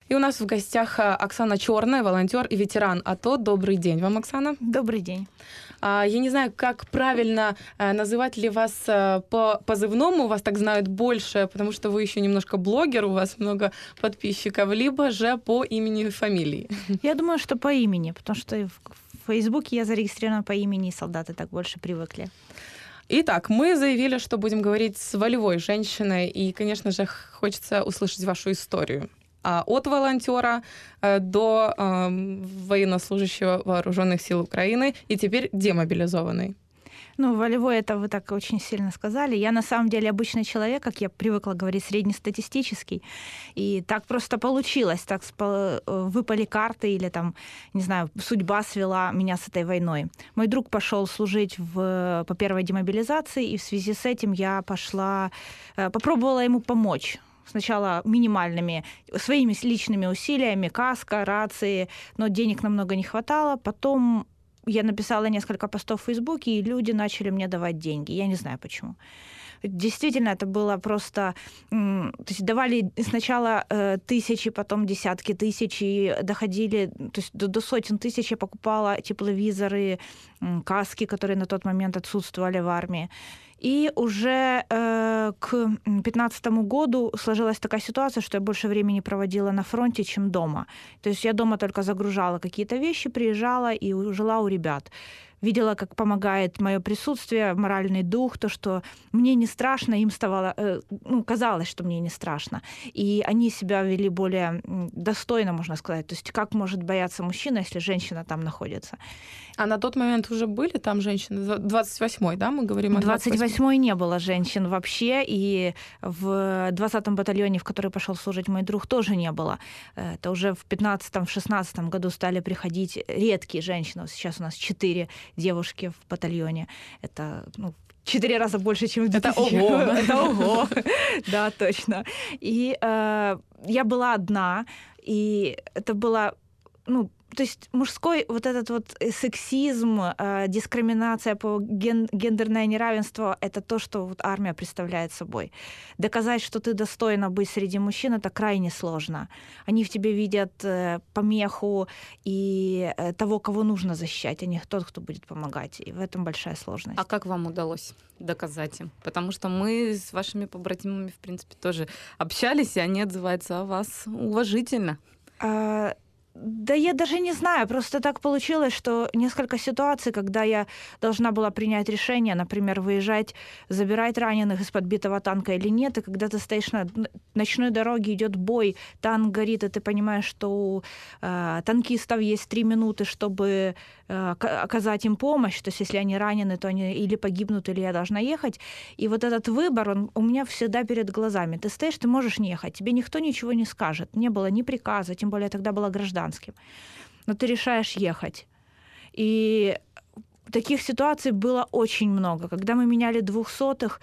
И у нас в гостях Оксана Черная, волонтер и ветеран АТО. Добрый день вам, Оксана. Добрый день. Я не знаю, как правильно называть ли вас по позывному, вас так знают больше, потому что вы еще немножко блогер, у вас много подписчиков, либо же по имени и фамилии. Я думаю, что по имени, потому что в Фейсбуке я зарегистрирована по имени, и солдаты так больше привыкли. Итак, мы заявили, что будем говорить с волевой женщиной, и, конечно же, хочется услышать вашу историю. От волонтера до военнослужащего Вооруженных сил Украины и теперь демобилизованный. Ну, волевой, это вы так очень сильно сказали. Я на самом деле обычный человек, как я привыкла говорить, среднестатистический. И так просто получилось. Так выпали карты или там, не знаю, судьба свела меня с этой войной. Мой друг пошел служить по первой демобилизации, и в связи с этим я попробовала ему помочь. Сначала минимальными, своими личными усилиями, каска, рации, но денег намного не хватало. Потом я написала несколько постов в Фейсбуке, и люди начали мне давать деньги. Я не знаю почему. Действительно, это было просто... То есть давали сначала тысячи, потом десятки тысяч, и доходили... То есть до сотен тысяч я покупала тепловизоры, каски, которые на тот момент отсутствовали в армии. И уже к 2015 году сложилась такая ситуация, что я больше времени проводила на фронте, чем дома. То есть я дома только загружала какие-то вещи, приезжала и жила у ребят. Видела, как помогает мое присутствие, моральный дух, то, что мне не страшно, им казалось, что мне не страшно. И они себя вели более достойно, можно сказать. То есть как может бояться мужчина, если женщина там находится? А на тот момент уже были там женщины? 28-й, да, мы говорим о 28-й не было женщин вообще, и в 20-м батальоне, в который пошел служить мой друг, тоже не было. Это уже в 15-16 году стали приходить редкие женщины. Сейчас у нас 4 девушки в батальоне. Это 4 раза больше, чем в 2000. Это ого! Это ого! Да, точно. И я была одна, и это было... То есть мужской вот этот вот сексизм, дискриминация по гендерное неравенство — это то, что вот армия представляет собой. Доказать, что ты достойна быть среди мужчин, это крайне сложно. Они в тебе видят помеху и того, кого нужно защищать, а не тот, кто будет помогать. И в этом большая сложность. А как вам удалось доказать им? Потому что мы с вашими побратимами, в принципе, тоже общались, и они отзываются о вас уважительно. Да я даже не знаю, просто так получилось, что несколько ситуаций, когда я должна была принять решение, например, выезжать, забирать раненых из подбитого танка или нет, и когда ты стоишь на ночной дороге, идет бой, танк горит, и ты понимаешь, что у танкистов есть 3 минуты, чтобы оказать им помощь, то есть если они ранены, то они или погибнут, или я должна ехать. И вот этот выбор, он у меня всегда перед глазами. Ты стоишь, ты можешь не ехать, тебе никто ничего не скажет. Не было ни приказа, тем более тогда было гражданским. Но ты решаешь ехать. И таких ситуаций было очень много. Когда мы меняли 200-х,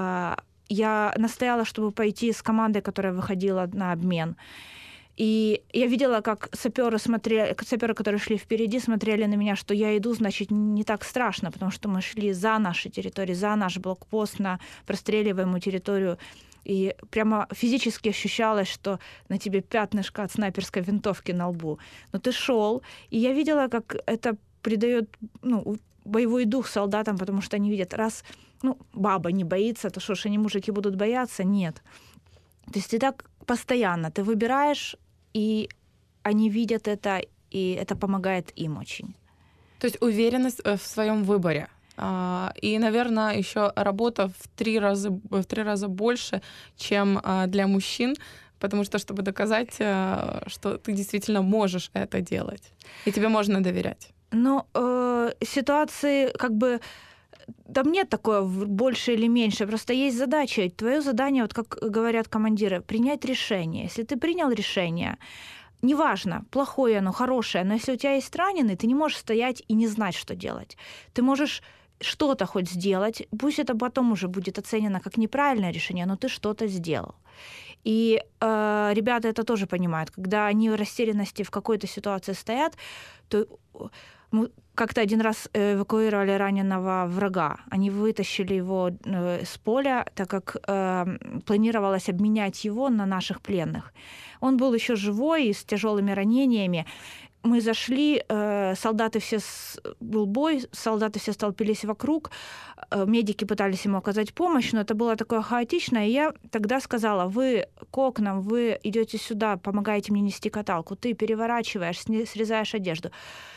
я настояла, чтобы пойти с командой, которая выходила на обмен. И я видела, как саперы, которые шли впереди, смотрели на меня, что я иду, значит, не так страшно, потому что мы шли за нашей территорией, за наш блокпост на простреливаемую территорию. И прямо физически ощущалось, что на тебе пятнышко от снайперской винтовки на лбу. Но ты шел, и я видела, как это придает боевой дух солдатам, потому что они видят, раз баба не боится, то что ж они, мужики, будут бояться? Нет. То есть ты так постоянно, ты выбираешь, и они видят это, и это помогает им очень. То есть уверенность в своем выборе. И, наверное, еще работа в 3 раза больше, чем для мужчин, потому что, чтобы доказать, что ты действительно можешь это делать, и тебе можно доверять. Ситуации там нет такое больше или меньше, просто есть задача. Твое задание, вот как говорят командиры, принять решение. Если ты принял решение, неважно, плохое оно, хорошее, но если у тебя есть раненый, ты не можешь стоять и не знать, что делать. Ты можешь что-то хоть сделать, пусть это потом уже будет оценено как неправильное решение, но ты что-то сделал. И ребята это тоже понимают. Когда они в растерянности в какой-то ситуации стоят, то Мы как-то один раз эвакуировали раненого врага. Они вытащили его с поля, так как планировалось обменять его на наших пленных. Он был еще живой и с тяжелыми ранениями. Мы зашли, солдаты все, был бой, солдаты все столпились вокруг, медики пытались ему оказать помощь, но это было такое хаотичное. И я тогда сказала: вы к окнам, вы идете сюда, помогаете мне нести каталку, ты переворачиваешь, срезаешь одежду.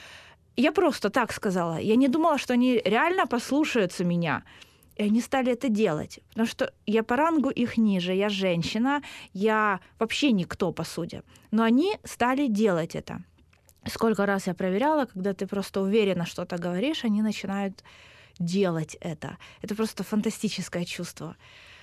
Я просто так сказала. Я не думала, что они реально послушаются меня. И они стали это делать. Потому что я по рангу их ниже, я женщина, я вообще никто, по сути. Но они стали делать это. Сколько раз я проверяла, когда ты просто уверенно что-то говоришь, они начинают делать это. Это просто фантастическое чувство.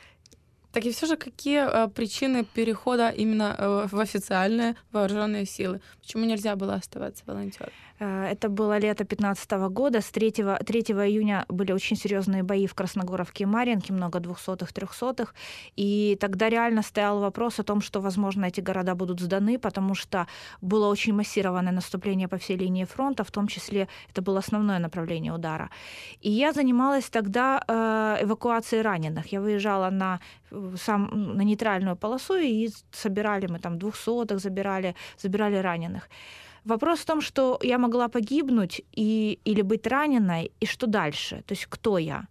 Так и все же, какие причины перехода именно в официальные вооруженные силы? Почему нельзя было оставаться волонтером? Это было лето 2015 года. С 3 июня были очень серьезные бои в Красногоровке и Марьинке, много 200-х, 300-х. И тогда реально стоял вопрос о том, что, возможно, эти города будут сданы, потому что было очень массированное наступление по всей линии фронта, в том числе это было основное направление удара. И я занималась тогда эвакуацией раненых. Я выезжала на нейтральную полосу, и собирали мы там 200-х, забирали раненых. Вопрос в том, что я могла погибнуть или быть раненой, и что дальше? То есть кто я?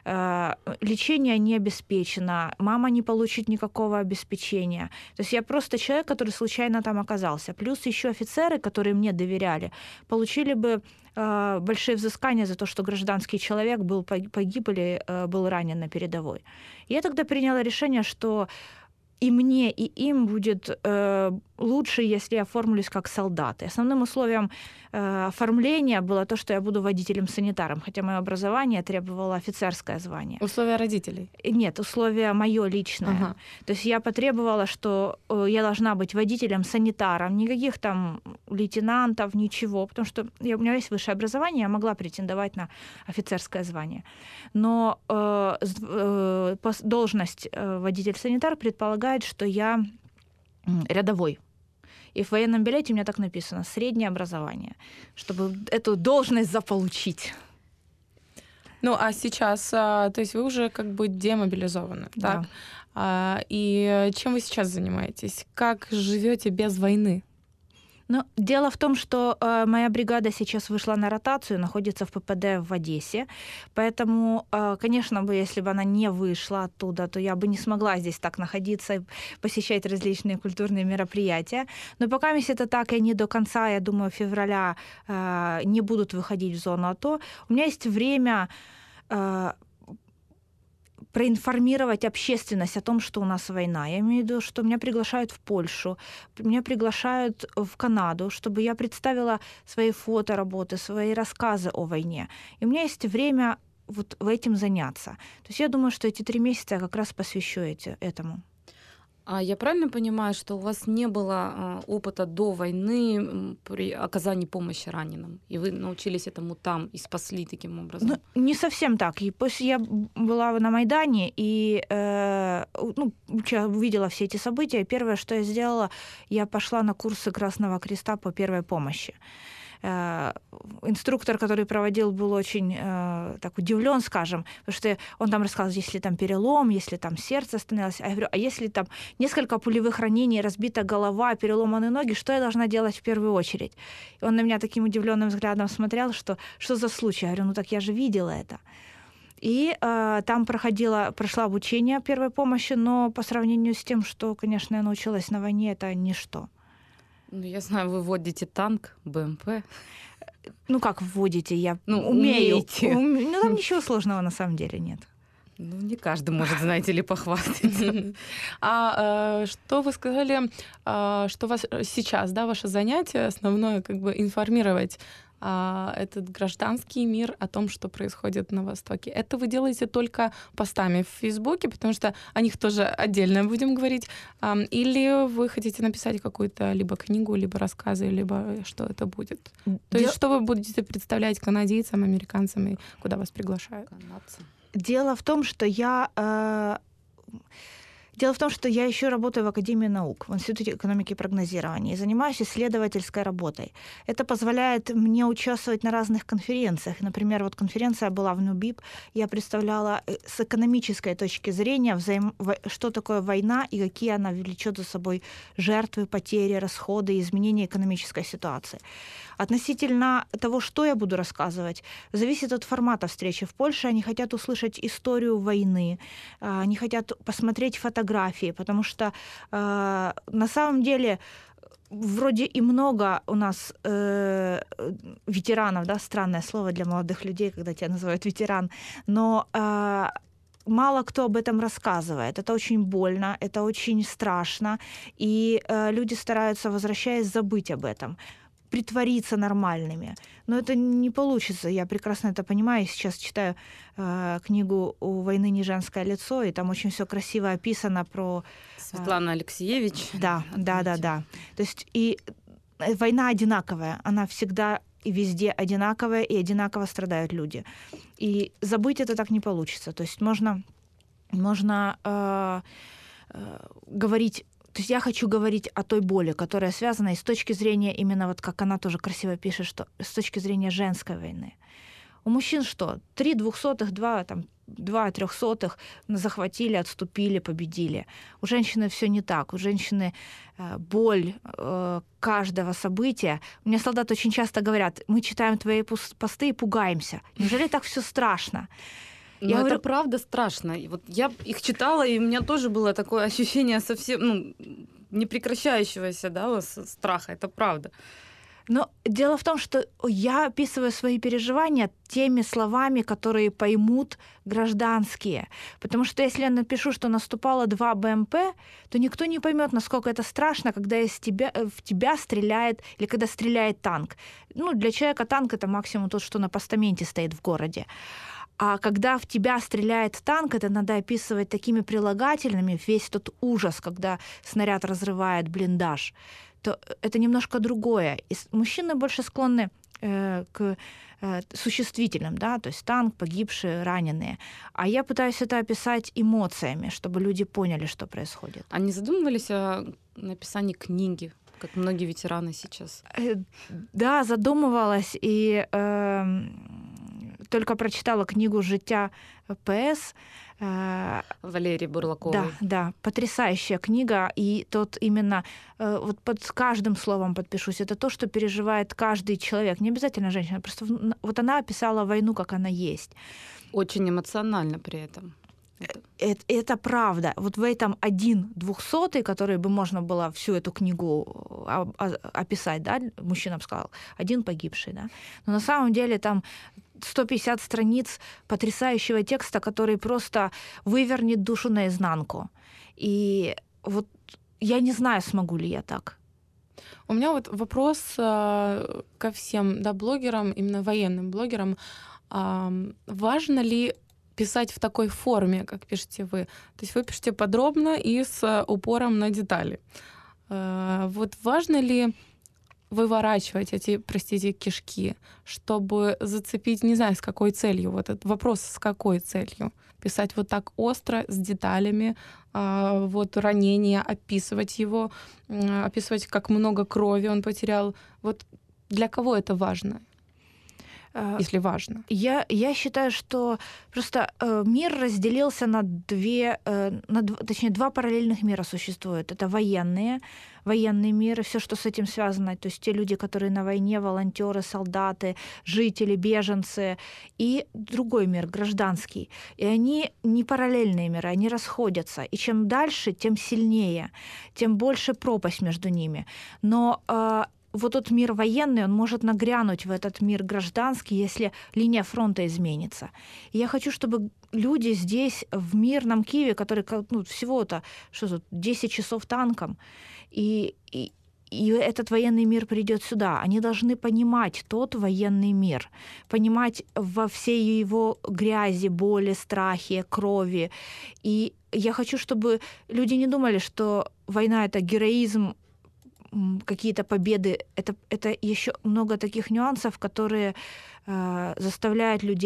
Лечение не обеспечено, мама не получит никакого обеспечения. То есть я просто человек, который случайно там оказался. Плюс еще офицеры, которые мне доверяли, получили бы большие взыскания за то, что гражданский человек погиб или был ранен на передовой. Я тогда приняла решение, что и мне, и им будет лучше, если я оформлюсь как солдат. И основным условием оформления было то, что я буду водителем-санитаром, хотя мое образование требовало офицерское звание. Условия родителей? Нет, условие мое личное. Ага. То есть я потребовала, что я должна быть водителем-санитаром, никаких там лейтенантов, ничего, потому что у меня есть высшее образование, я могла претендовать на офицерское звание. Но должность водитель-санитар предполагает, что я рядовой. И в военном билете у меня так написано: среднее образование, чтобы эту должность заполучить. Ну, а сейчас, то есть вы уже как бы демобилизованы, Да. так? И чем вы сейчас занимаетесь? Как живете без войны? Ну, дело в том, что моя бригада сейчас вышла на ротацию, находится в ППД в Одессе. Поэтому, конечно бы, если бы она не вышла оттуда, то я бы не смогла здесь так находиться и посещать различные культурные мероприятия. Но пока это так, и они до конца, я думаю, февраля не будут выходить в зону АТО, у меня есть время проинформировать общественность о том, что у нас война. Я имею в виду, что меня приглашают в Польшу, меня приглашают в Канаду, чтобы я представила свои фотоработы, свои рассказы о войне. И у меня есть время вот этим заняться. То есть я думаю, что эти 3 месяца я как раз посвящу этому. А я правильно понимаю, что у вас не было опыта до войны при оказании помощи раненым? И вы научились этому там и спасли таким образом? Ну, не совсем так. И после я была на Майдане и увидела все эти события. И первое, что я сделала, я пошла на курсы Красного Креста по первой помощи. Инструктор, который проводил, был очень так удивлен, скажем, потому что он там рассказывал, если там перелом, если там сердце остановилось. А я говорю, а если там несколько пулевых ранений, разбита голова, переломаны ноги, что я должна делать в первую очередь? И он на меня таким удивленным взглядом смотрел, что за случай? Я говорю, ну так я же видела это. И там прошла обучение первой помощи, но по сравнению с тем, что, конечно, я научилась на войне, это ничто. Ну, я знаю, вы водите танк, БМП. Ну, как вводите? Я умею. Умеете. Ну, там ничего сложного на самом деле нет. Ну, не каждый может, знаете ли, похвастаться. Что вы сказали, что у вас сейчас, да, ваше занятие основное, как бы информировать этот гражданский мир о том, что происходит на Востоке. Это вы делаете только постами в Фейсбуке, потому что о них тоже отдельно будем говорить, или вы хотите написать какую-то либо книгу, либо рассказы, либо что это будет? То есть что вы будете представлять канадийцам, американцам и куда вас приглашают? Канадцам. Дело в том, что я Дело в том, что я еще работаю в Академии наук, в Институте экономики и прогнозирования, и занимаюсь исследовательской работой. Это позволяет мне участвовать на разных конференциях. Например, вот конференция была в НУБИП, я представляла с экономической точки зрения, что такое война и какие она влечет за собой жертвы, потери, расходы, изменения экономической ситуации. Относительно того, что я буду рассказывать, зависит от формата встречи. В Польше они хотят услышать историю войны, они хотят посмотреть фотографии, потому что на самом деле вроде и много у нас ветеранов, да, странное слово для молодых людей, когда тебя называют ветеран, но мало кто об этом рассказывает. Это очень больно, это очень страшно, и люди стараются, возвращаясь, забыть об этом, притвориться нормальными. Но это не получится. Я прекрасно это понимаю. Я сейчас читаю книгу «У войны не женское лицо», и там очень все красиво описано про... Светлана Алексеевич. Да. То есть и война одинаковая. Она всегда и везде одинаковая, и одинаково страдают люди. И забыть это так не получится. То есть можно говорить... То есть я хочу говорить о той боли, которая связана и с точки зрения, именно вот как она тоже красиво пишет, что с точки зрения женской войны. У мужчин что? 3 двухсотых, 2 трехсотых захватили, отступили, победили. У женщины все не так. У женщины боль каждого события. У меня солдаты очень часто говорят: мы читаем твои посты и пугаемся. Неужели так все страшно? Я говорю, это правда страшно. И вот я их читала, и у меня тоже было такое ощущение совсем непрекращающегося, да, страха. Это правда. Но дело в том, что я описываю свои переживания теми словами, которые поймут гражданские. Потому что если я напишу, что наступало 2 БМП, то никто не поймет, насколько это страшно, когда в тебя стреляет, или когда стреляет танк. Для человека танк — это максимум тот, что на постаменте стоит в городе. А когда в тебя стреляет танк, это надо описывать такими прилагательными, весь тот ужас, когда снаряд разрывает блиндаж, то это немножко другое. И мужчины больше склонны к существительным, да, то есть танк, погибшие, раненые. А я пытаюсь это описать эмоциями, чтобы люди поняли, что происходит. А не задумывались о написании книги, как многие ветераны сейчас? Да, задумывалась, и только прочитала книгу «Життя ПС». Валерии Бурлаковой. Да, потрясающая книга. И тот именно, вот под каждым словом подпишусь, это то, что переживает каждый человек. Не обязательно женщина, просто вот она описала войну, как она есть. Очень эмоционально при этом. Это правда. Вот в этом 1 200, который бы можно было всю эту книгу описать, да, мужчина бы сказал, 1 погибший, да. Но на самом деле там 150 страниц потрясающего текста, который просто вывернет душу наизнанку. И вот я не знаю, смогу ли я так. У меня вот вопрос ко всем, да, блогерам, именно военным блогерам. Важно ли писать в такой форме, как пишете вы? То есть вы пишете подробно и с упором на детали. Вот важно ли выворачивать эти, простите, кишки, чтобы зацепить, не знаю, с какой целью, вот этот вопрос, с какой целью? Писать вот так остро, с деталями, вот ранение, описывать его, описывать, как много крови он потерял. Вот для кого это важно? Если важно. Я считаю, что просто мир разделился на два параллельных мира существует. Это военный мир и все, что с этим связано. То есть те люди, которые на войне, волонтеры, солдаты, жители, беженцы. И другой мир, гражданский. И они не параллельные миры, они расходятся. И чем дальше, тем сильнее, тем больше пропасть между ними. Но вот тот мир военный, он может нагрянуть в этот мир гражданский, если линия фронта изменится. И я хочу, чтобы люди здесь, в мирном Киеве, который всего-то 10 часов танком, и этот военный мир придет сюда. Они должны понимать тот военный мир, понимать во всей его грязи, боли, страхе, крови. И я хочу, чтобы люди не думали, что война — это героизм, какие-то победы. Это еще много таких нюансов, которые заставляют людей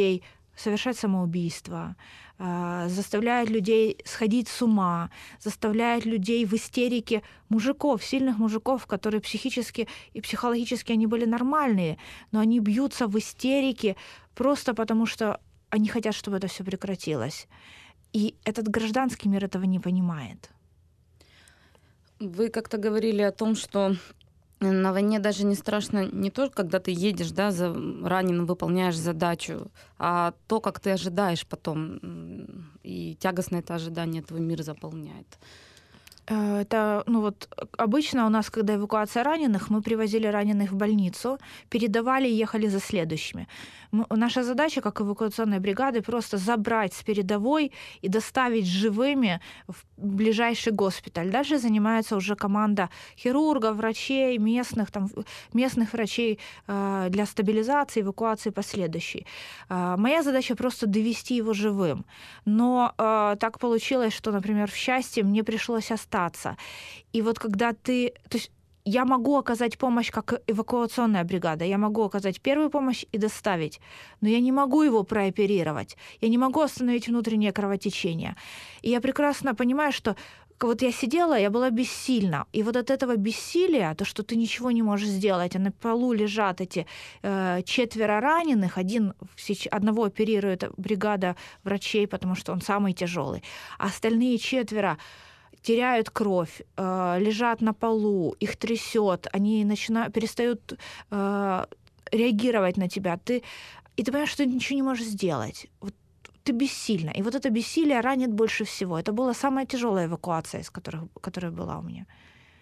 совершать самоубийство, заставляет людей сходить с ума, заставляет людей в истерике, мужиков, сильных мужиков, которые психически и психологически они были нормальные, но они бьются в истерике просто потому, что они хотят, чтобы это все прекратилось. И этот гражданский мир этого не понимает. Вы как-то говорили о том, что на войне даже не страшно не то, когда ты едешь, да, за раненым выполняешь задачу, а то, как ты ожидаешь потом. И тягостно это ожидание твой мир заполняет. Это, обычно у нас, когда эвакуация раненых, мы привозили раненых в больницу, передавали и ехали за следующими. Наша задача, как эвакуационной бригады, просто забрать с передовой и доставить живыми в ближайший госпиталь. Дальше занимается уже команда хирургов, врачей, местных врачей для стабилизации, эвакуации последующей. Моя задача просто довести его живым. Но так получилось, что, например, в счастье мне пришлось остаться. И вот когда то есть я могу оказать помощь как эвакуационная бригада, я могу оказать первую помощь и доставить, но я не могу его прооперировать, я не могу остановить внутреннее кровотечение. И я прекрасно понимаю, что вот я сидела, я была бессильна. И вот от этого бессилия, то, что ты ничего не можешь сделать, а на полу лежат эти 4 раненых, одного оперирует бригада врачей, потому что он самый тяжелый, а остальные 4 теряют кровь, лежат на полу, их трясет, они перестают реагировать на тебя. И ты понимаешь, что ты ничего не можешь сделать. Вот ты бессильна. И вот это бессилие ранит больше всего. Это была самая тяжелая эвакуация, которая была у меня.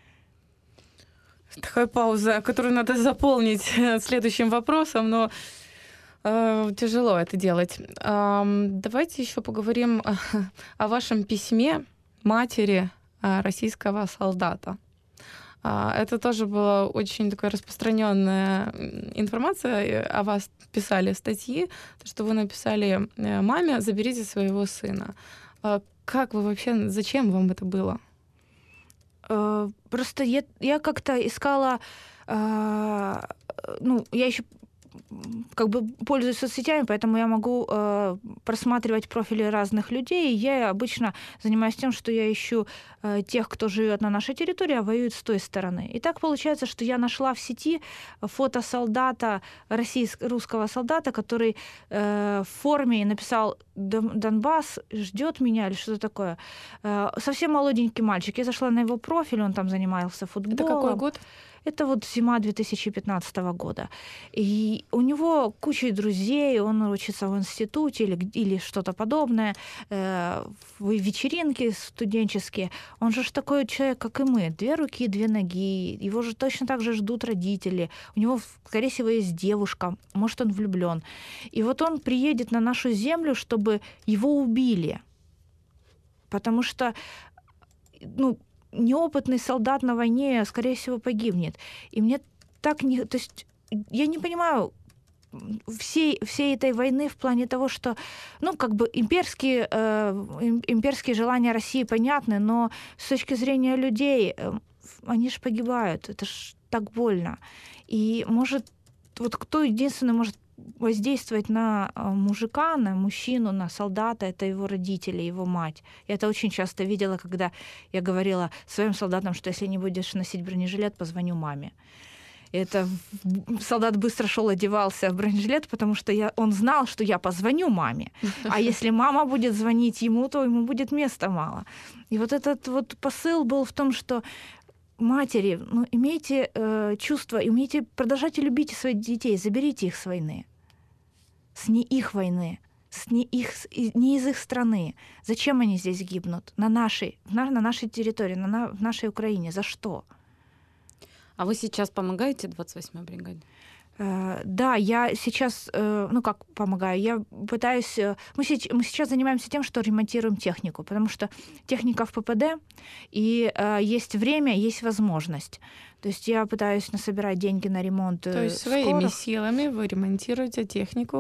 Такая пауза, которую надо заполнить следующим вопросом, но тяжело это делать. Давайте еще поговорим о вашем письме матери российского солдата. Это тоже была очень такая распространенная информация. О вас писали статьи, что вы написали маме: заберите своего сына. Как вы вообще, зачем вам это было? Просто я как-то искала, я еще как бы пользуюсь соцсетями, поэтому я могу просматривать профили разных людей. Я обычно занимаюсь тем, что я ищу тех, кто живет на нашей территории, а воюет с той стороны. И так получается, что я нашла в сети фото солдата, русского солдата, который в форме написал «Донбасс ждет меня» или что-то такое. Совсем молоденький мальчик. Я зашла на его профиль, он там занимался футболом. Это какой год? Это вот зима 2015 года. И у него куча друзей, он учится в институте или что-то подобное, вечеринки студенческие. Он же такой человек, как и мы. 2 руки, 2 ноги. Его же точно так же ждут родители. У него, скорее всего, есть девушка. Может, он влюблен. И вот он приедет на нашу землю, чтобы его убили. Потому что, неопытный солдат на войне, скорее всего, погибнет. И мне так не... То есть я не понимаю всей этой войны в плане того, что, имперские желания России понятны, но с точки зрения людей, они же погибают. Это ж так больно. И кто единственный может воздействовать на мужика, на мужчину, на солдата, это его родители, его мать. Я это очень часто видела, когда я говорила своим солдатам, что если не будешь носить бронежилет, позвоню маме. И солдат быстро шел, одевался в бронежилет, потому что он знал, что я позвоню маме. А если мама будет звонить ему, то ему будет места мало. И вот этот вот посыл был в том, что матери, имейте чувство, продолжайте любить своих детей, заберите их с войны. Не их войны, не из их страны. Зачем они здесь гибнут? На нашей территории, в нашей Украине. За что? А вы сейчас помогаете 28-й бригаде? Да, я сейчас, помогаю, я пытаюсь... Мы сейчас занимаемся тем, что ремонтируем технику, потому что техника в ППД, и есть время, есть возможность. То есть я пытаюсь насобирать деньги на ремонт. То есть своими силами вы ремонтируете технику,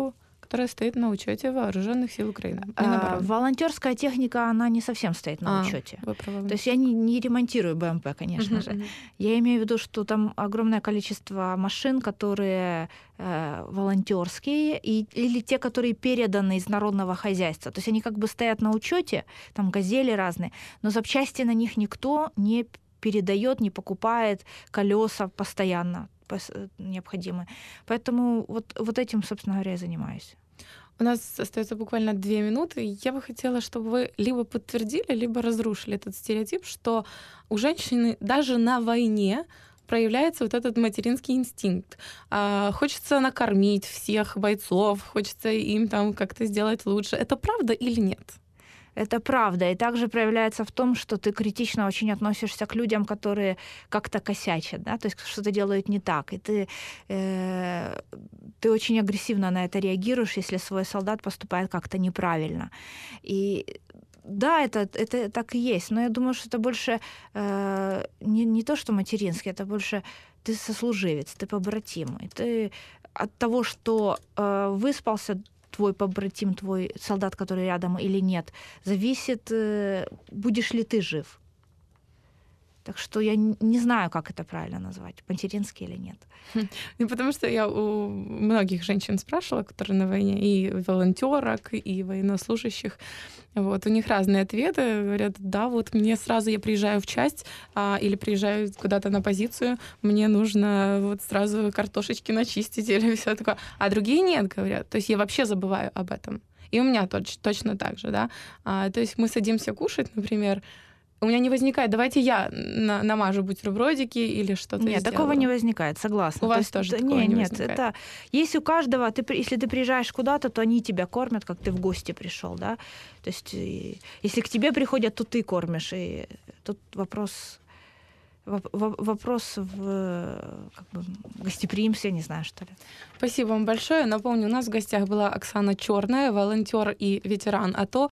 которая стоит на учете вооруженных сил Украины. Минобороны. Волонтерская техника, она не совсем стоит на учете. Вы правы. То есть я не ремонтирую БМП, конечно же. Я имею в виду, что там огромное количество машин, которые волонтерские, или те, которые переданы из народного хозяйства. То есть они как бы стоят на учете, там газели разные, но запчасти на них никто не передает, не покупает, колеса постоянно необходимы. Поэтому вот этим, собственно говоря, я занимаюсь. У нас остается буквально 2 минуты. Я бы хотела, чтобы вы либо подтвердили, либо разрушили этот стереотип, что у женщины даже на войне проявляется вот этот материнский инстинкт. Хочется накормить всех бойцов, хочется им там как-то сделать лучше. Это правда или нет? Это правда. И также проявляется в том, что ты критично очень относишься к людям, которые как-то косячат, да, то есть что-то делают не так. И ты очень агрессивно на это реагируешь, если свой солдат поступает как-то неправильно. И да, это так и есть. Но я думаю, что это больше не то, что материнский, это больше ты сослуживец, ты побратим. И ты от того, что выспался твой побратим, твой солдат, который рядом или нет, зависит, будешь ли ты жив. Так что я не знаю, как это правильно назвать, материнский или нет. Потому что я у многих женщин спрашивала, которые на войне, и волонтерок, и военнослужащих. Вот, у них разные ответы. Говорят, да, вот мне сразу, я приезжаю в часть или приезжаю куда-то на позицию, мне нужно вот сразу картошечки начистить или все такое. А другие нет, говорят. То есть я вообще забываю об этом. И у меня точно так же, да. То есть мы садимся кушать, например, у меня не возникает, давайте я намажу бутербродики или что-то Нет, сделаю. такого не возникает, согласна. У вас тоже такого не возникает? Это есть у каждого, если ты приезжаешь куда-то, то они тебя кормят, как ты в гости пришел, да. То есть если к тебе приходят, то ты кормишь. И тут вопрос в гостеприимстве, не знаю, что ли. Спасибо вам большое. Напомню, у нас в гостях была Оксана Черная, волонтер и ветеран АТО.